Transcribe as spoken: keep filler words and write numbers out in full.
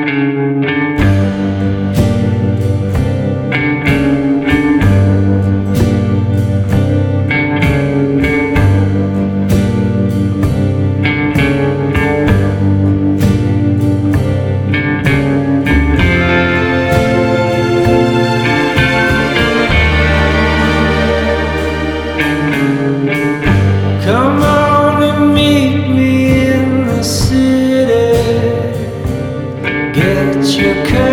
Come on and meet me in the city. Get your